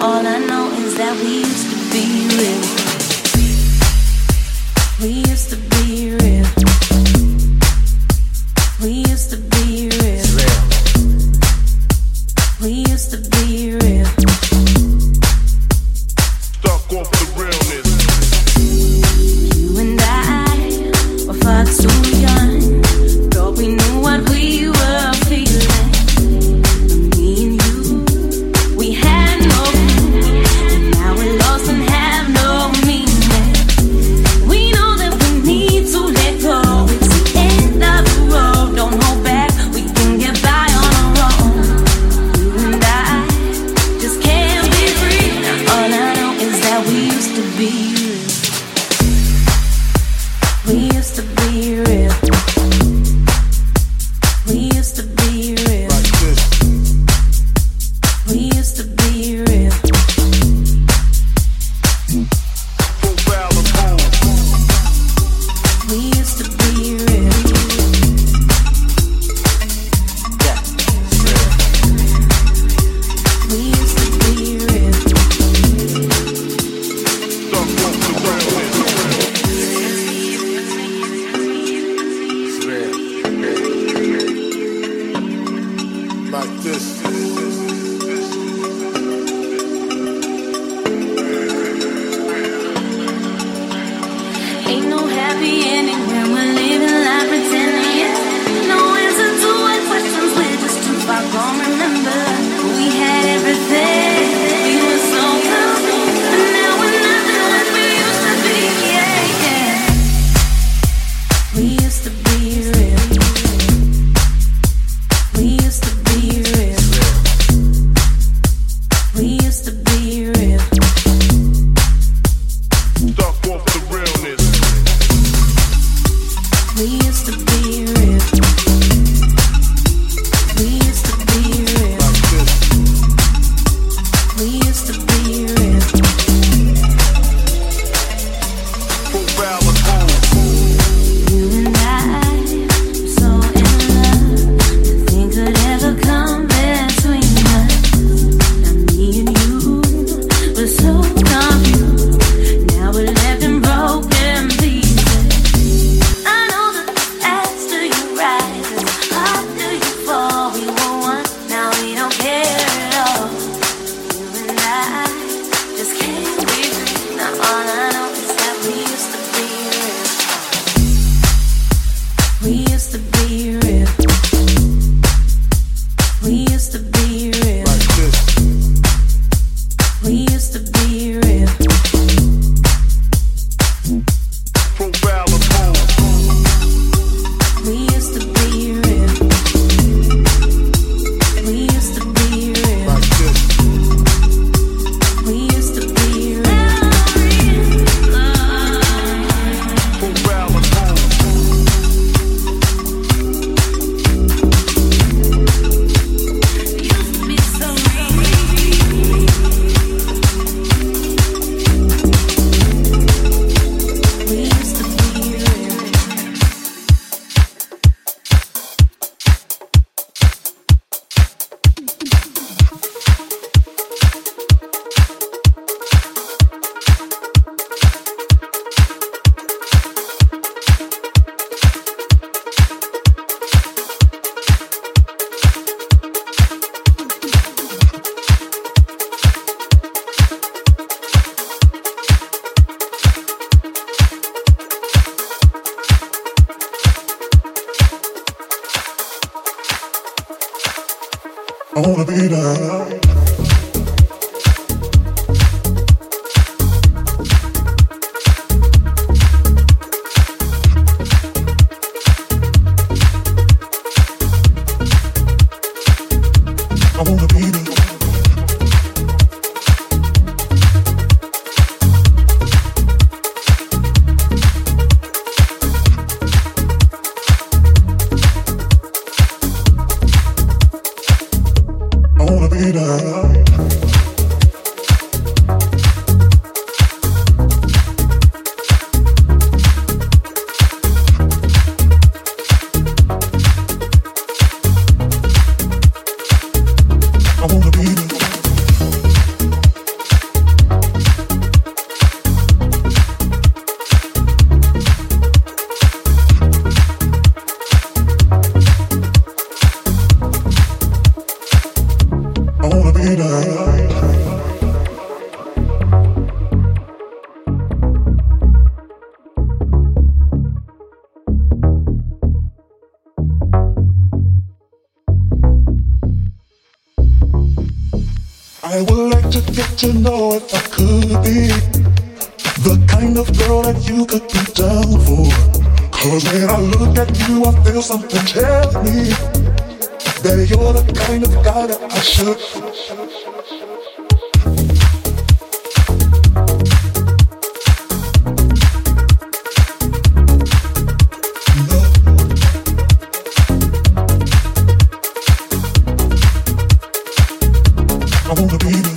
All I know is that we used to be real. We used to be real. We used to be real. We used to be real. Stuck off the realness. You and I were far too young. Thought we knew what we were feeling. Me and you, we had no clue. And now we're lost and have no meaning. We know that we need to let go. It's the end of the road. Don't hold back. We can get by on our own. You and I just can't be free. All I know is that we used to be real. We used to be real. We used to be real. Like this. We used to be real. Profile of home. We used to be real. Yeah. Real. We used to be real. Stuck off the realness. Real. Like this. Ain't no happy ending when we're living life pretending. Yeah. No answer to our questions. We're just too far gone. Remember, we had everything. We were so close, but now we're nothing like we used to be. Yeah, yeah. We used to be real. We used to be real. We used to be real. Stuck off the realness. We used to be real. We used to be real. Like this. We used to be real. Profile of home. You and I were so in love. Nothing could ever come between us. Now me and you were so confused. Now we're left in broken pieces. I know that faster you rise, the harder you fall. We were one, now we don't care at all. You and I just can't be free. Now all I know is that we used to be real. We used to be real. We used to be real. Like this. We used to be real. Profile of home. We used to be real. We used to be real. Like this. We used to be real. Profile of home. Used to be so real. We used to be real. I wanna be there. I wanna be there. I wanna be there. I would like to get to know if I could be the kind of girl that you could be down for. Cause when I look at you, I feel something tell me that you're the kind of guy that I should. I wanna be the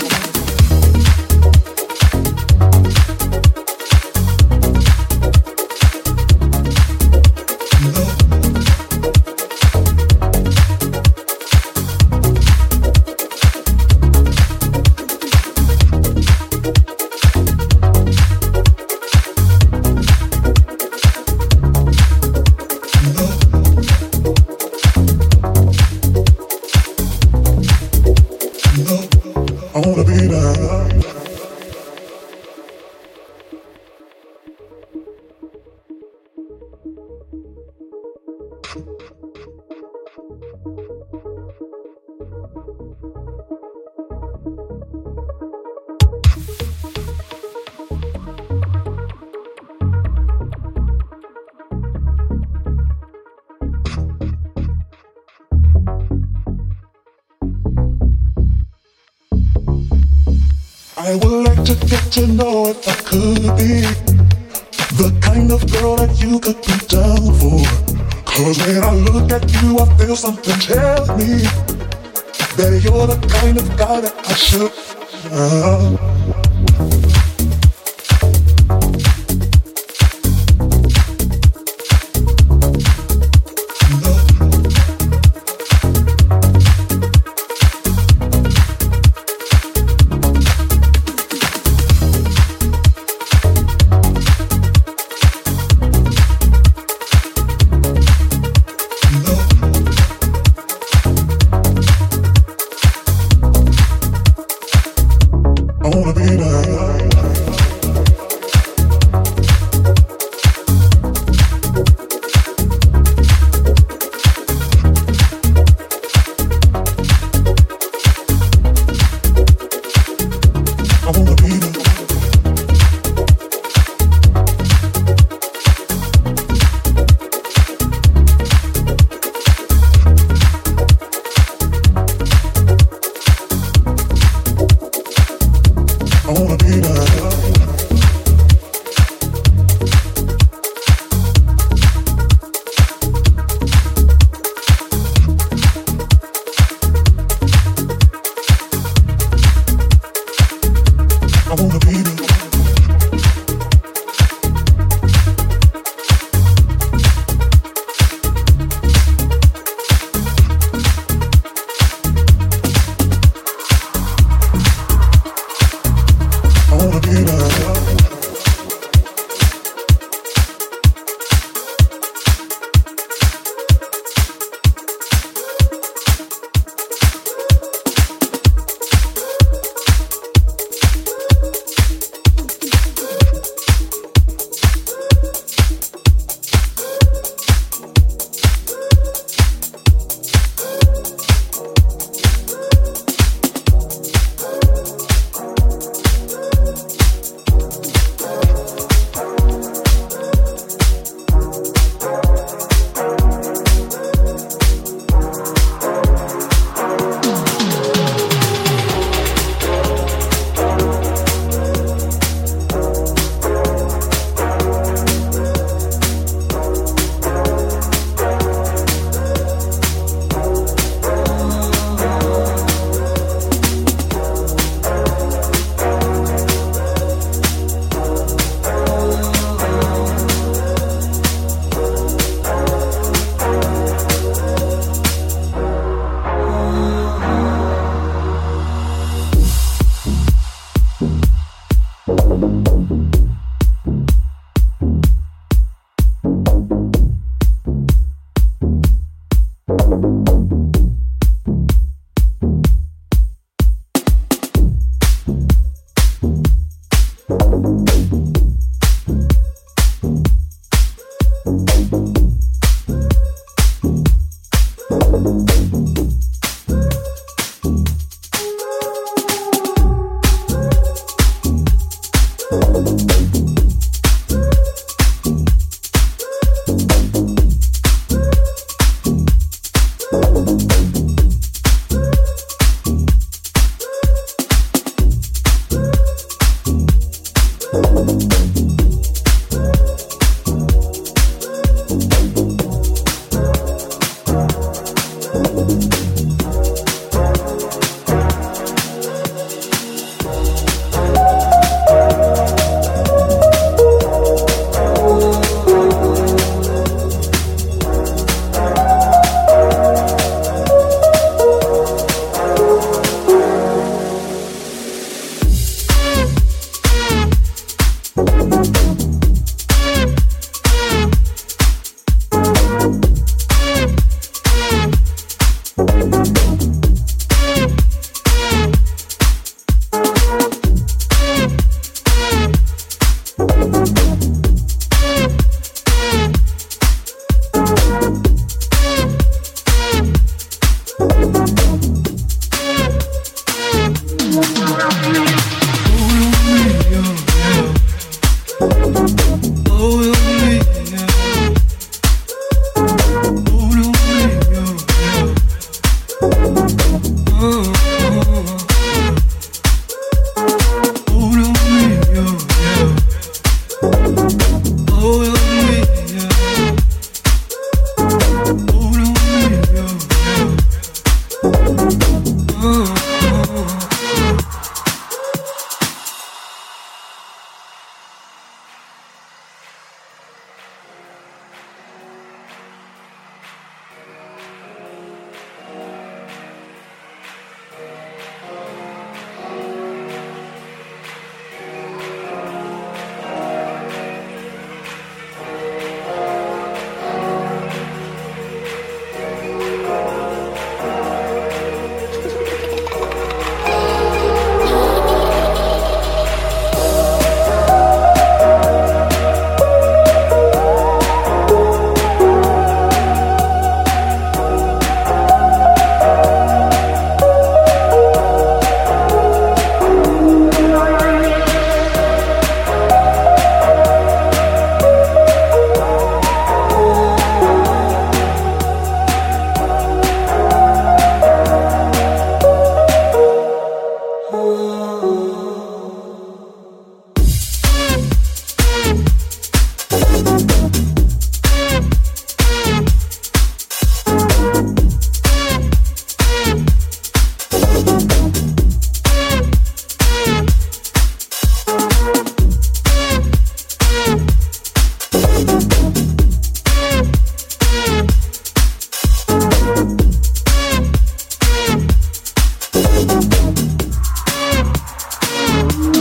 I wanna be there. I would like to get to know if I could be the kind of girl that you could be down for. Cause when I look at you, I feel something tell me that you're the kind of guy that I should love. I wanna be there. I wanna be there. I wanna be there. I wanna be there. I wanna be there.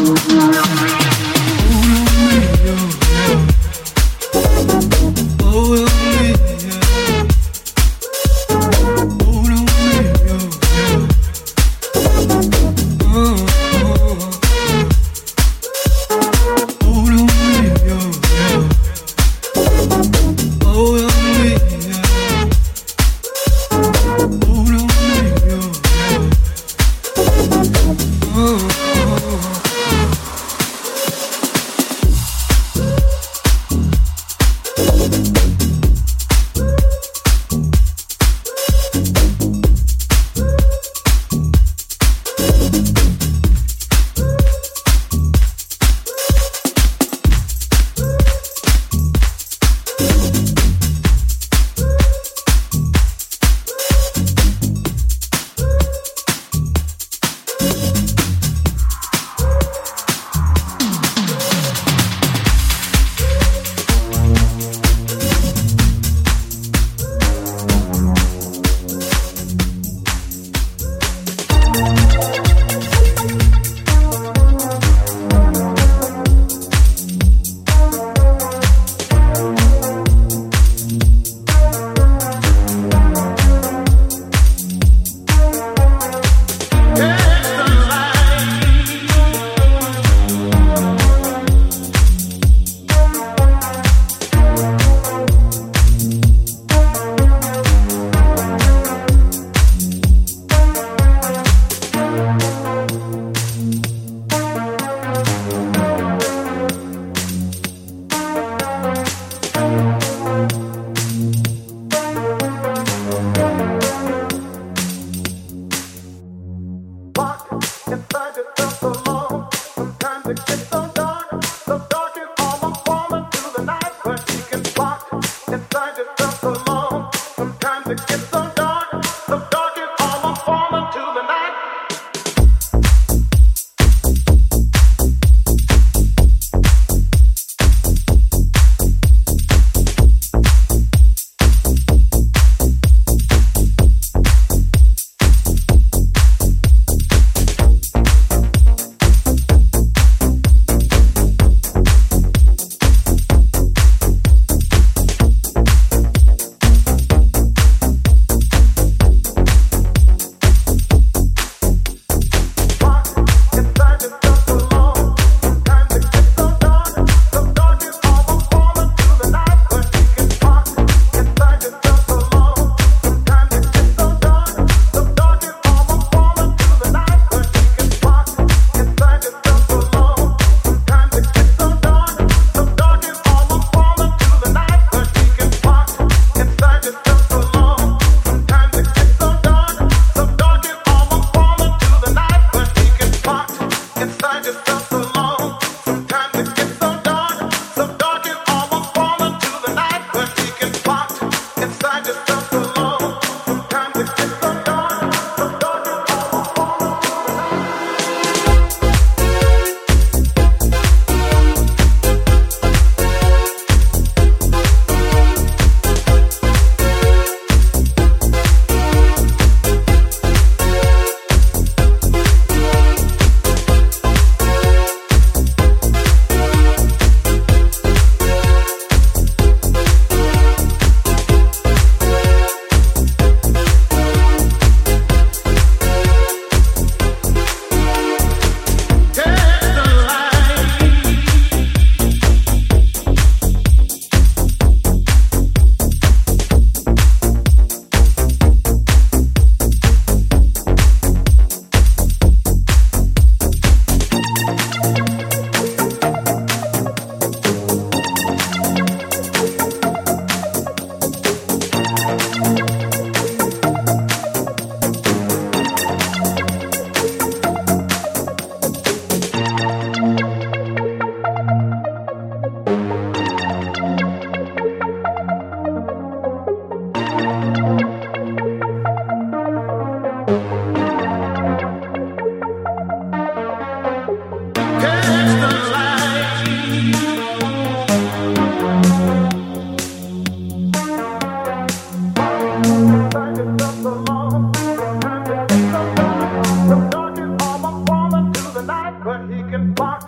But he can walk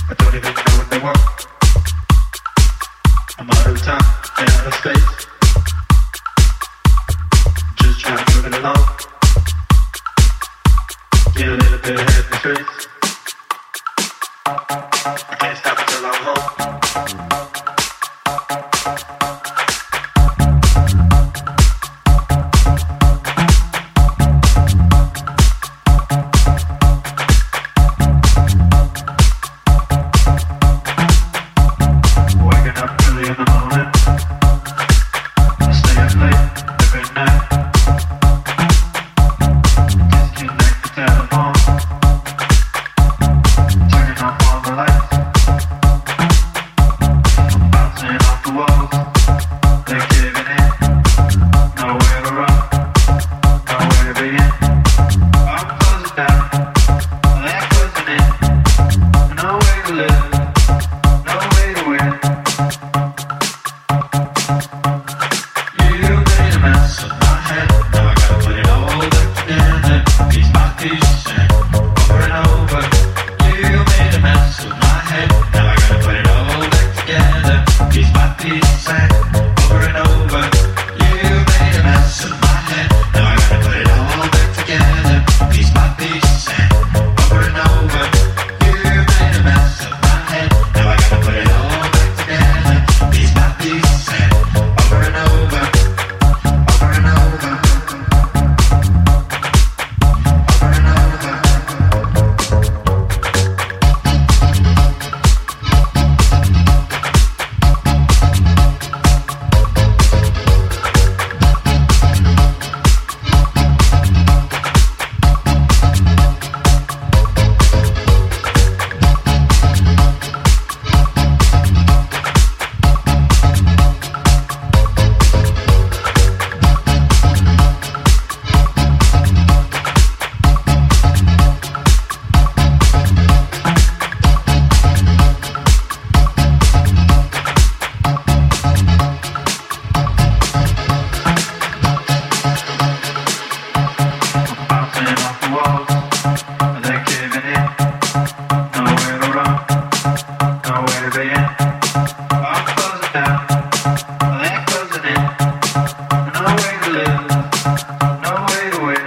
I don't even know what they want. I'm out of time and out of space. Just trying to move it along. Get a little bit ahead of the trace. I can't stop until I'm home. Waking up early in the morning. I stay up late every night. Disconnect the telephone. Turning off all the lights. I'm bouncing off the walls. They're giving in. Nowhere to run. Nowhere to begin. I'm closing down. They're closing in. No way to live. No way to win. You made a mess of my head. Now I gotta put it all back together. Piece by piece and over and over. You made a mess of my head. Now I gotta put it all back together. Piece by piece and over and over. You made a mess of my head. Now I gotta put it all back together. Piece by piece and over and over. You made a mess of my head. Now I gotta put it all back together. Piece by piece and over and over. Over and over. Over and over. Bouncing off the walls, they're giving in. Nowhere to run, nowhere to begin. I'm closing down, they're closing in. No way to live, no way to win.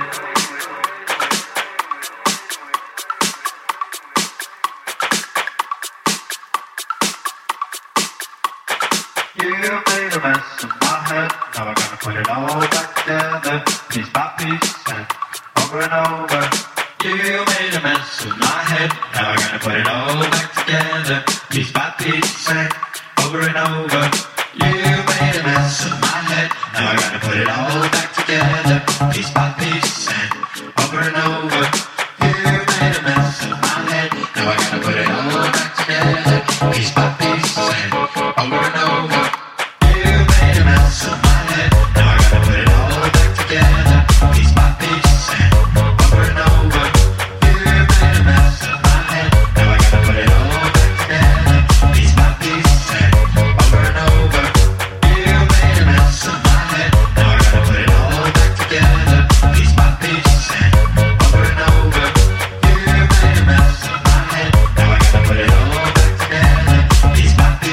You made a mess of my head. Now I gotta put it all back together, piece by piece and over and over. You made a mess of my head. Now I gotta put it all back together, piece by piece and over and over. You made a mess of my head. Now I gotta put it all back together, piece by piece and over and over. You made a mess of my head. Now I gotta put it all back together, piece by piece and over and over. You made a mess of my head. Now I gotta put it all back together, piece by piece and over and over. You made a mess of my head. Now I gotta put it all back together, piece by piece and over and over. You made a mess of my head. Now I gotta put it all back together, piece by piece and over and over. You made a mess of my head. Now I gotta put it all back together, piece by piece.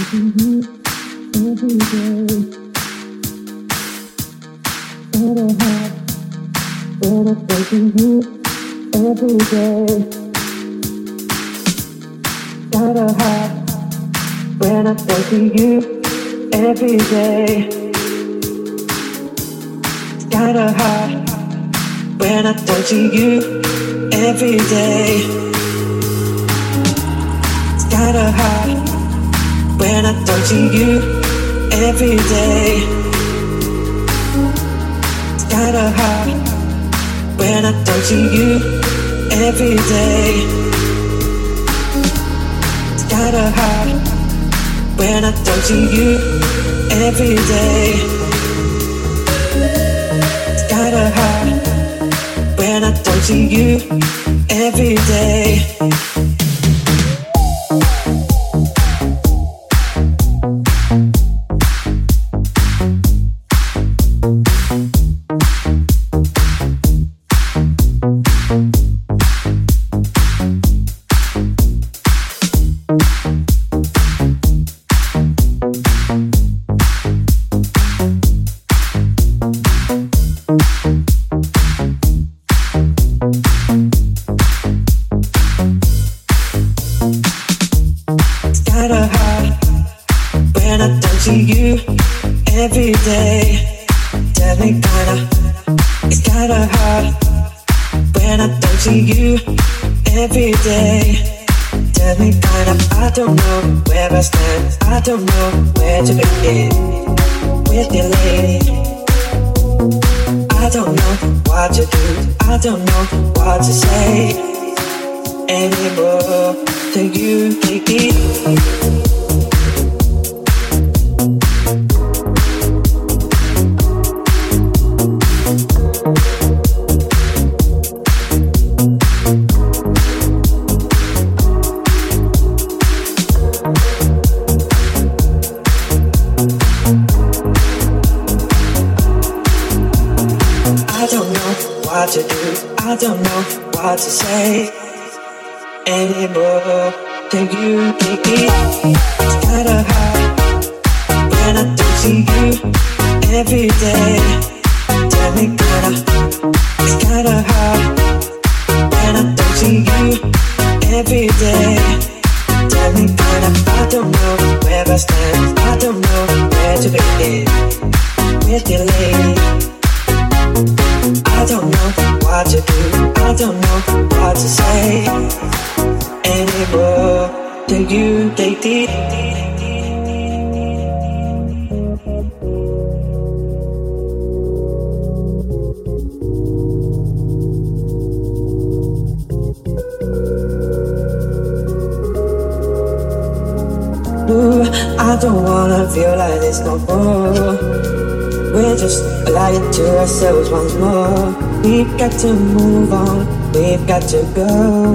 I don't wanna feel like this no more. We're just lying to ourselves once more. We've got to move on, we've got to go.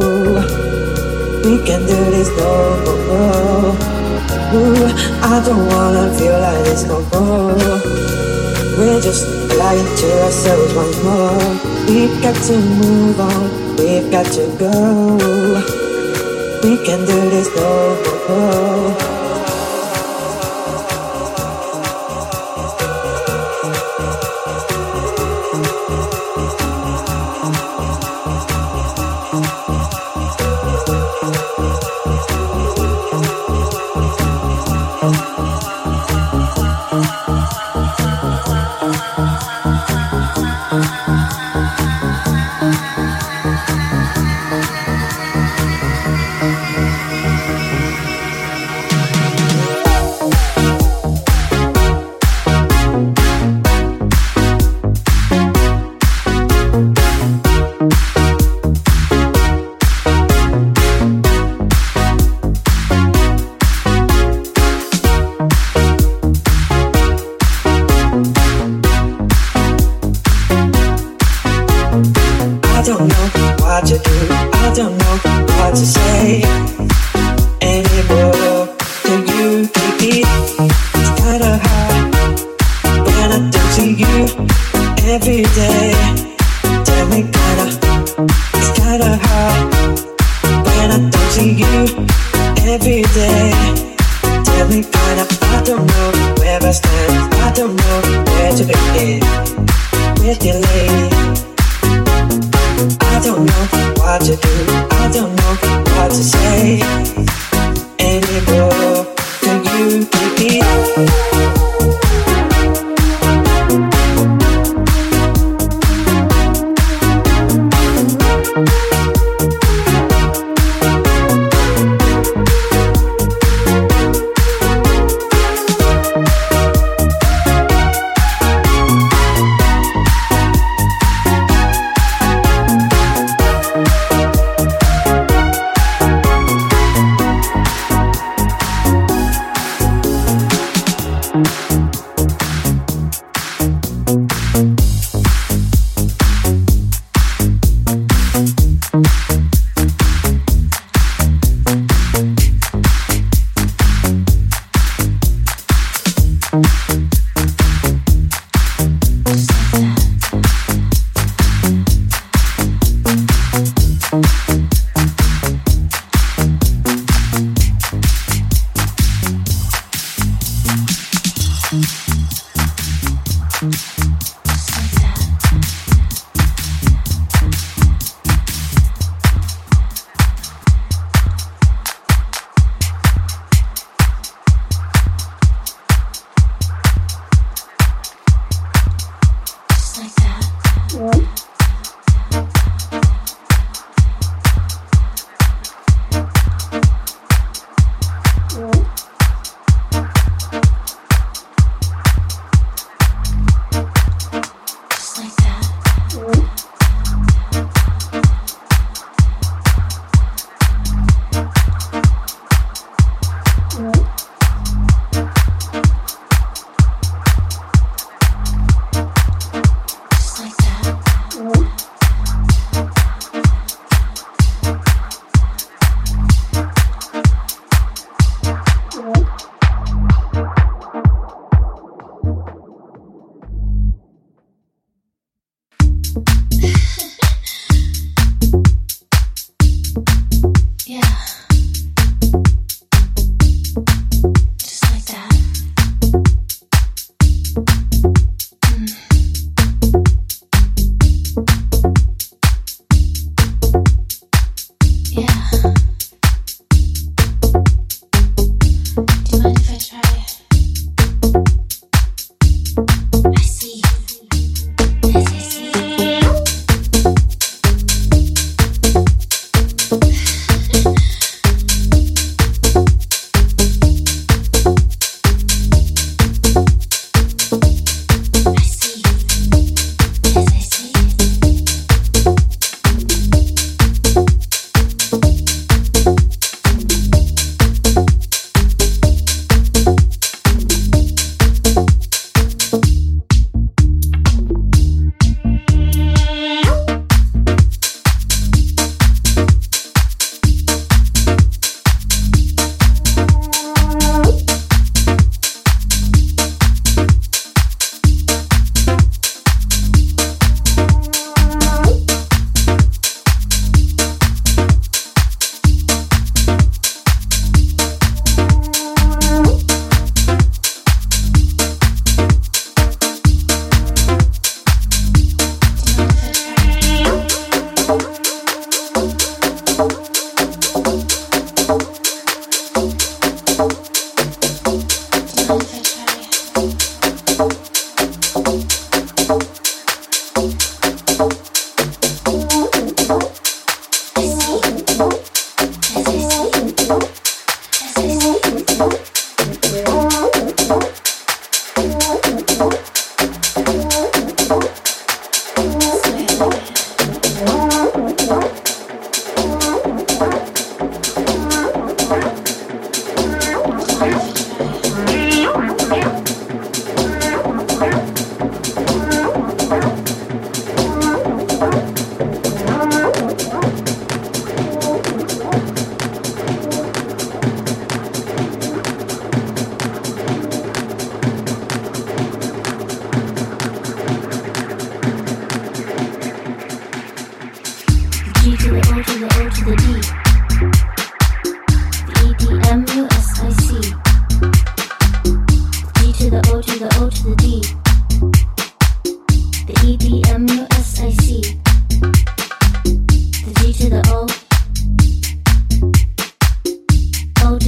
We can do this no more. Ooh, I don't wanna feel like this no more. We're just lying to ourselves once more. We've got to move on, we've got to go. We can do this no more. feeling kinda, I don't know where I stand. I don't know where to begin with you, lady. I don't know what to do. I don't know what to say anymore. Can you repeat?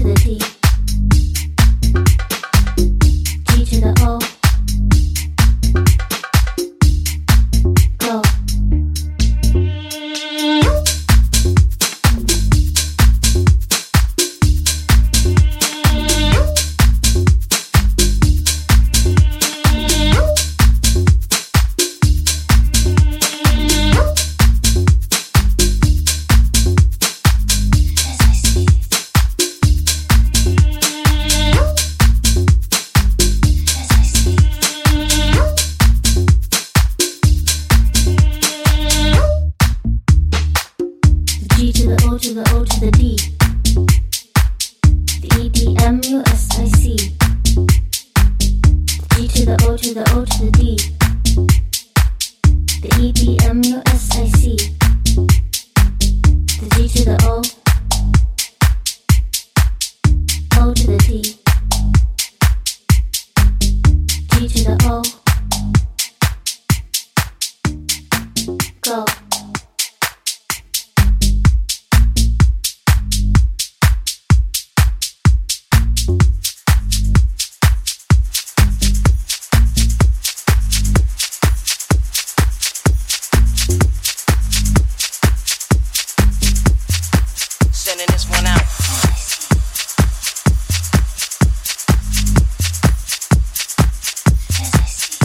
As I see.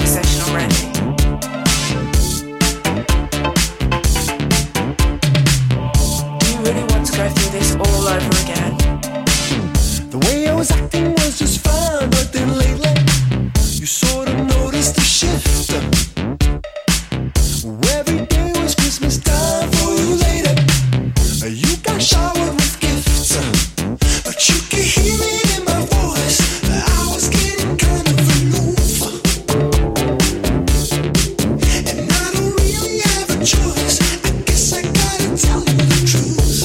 session already. Do you really want to go through this all over again? The way I was acting was just fine, but then lately you sort of noticed a shift. Every day was Christmas time for you, lady. You got showered with gifts, but you could hear it in my voice. I was getting kind of aloof, and I don't really have a choice. I guess I gotta tell you the truth.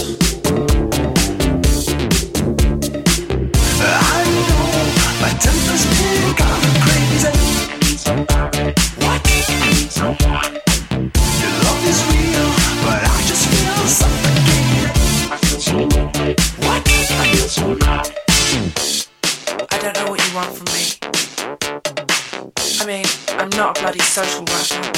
I know my temper's been kind of crazy. What? Your love is real, but I just feel suffocated. What? I don't know what you want from me. I mean, I'm not a bloody social worker.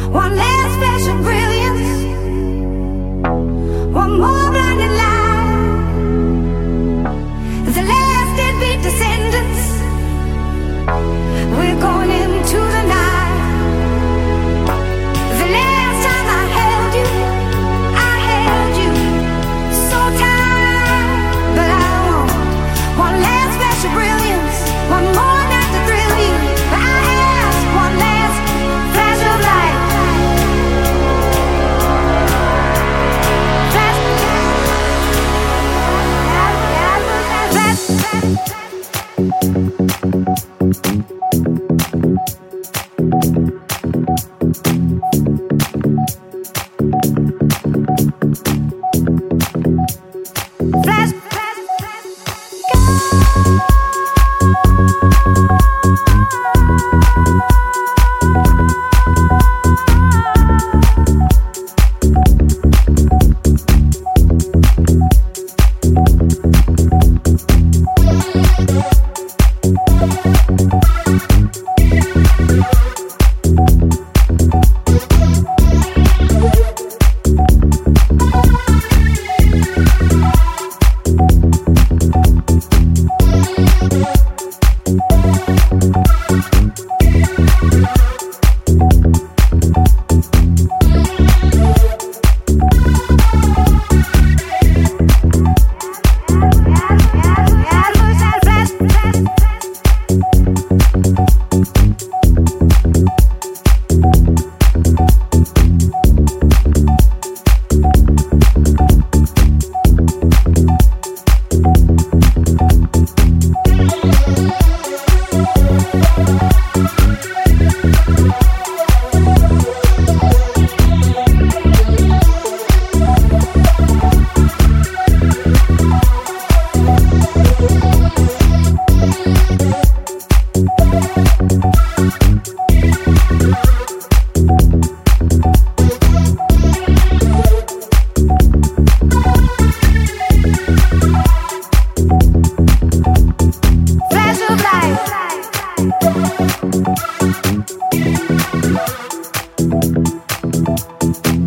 One last flash of brilliance, one more blinding light. The last deadbeat descendants, we're going into the night. The last time I held you so tight, but I want one last flash of brilliance, one more night to thrill you. But I ask one last flash of light. Flash of light.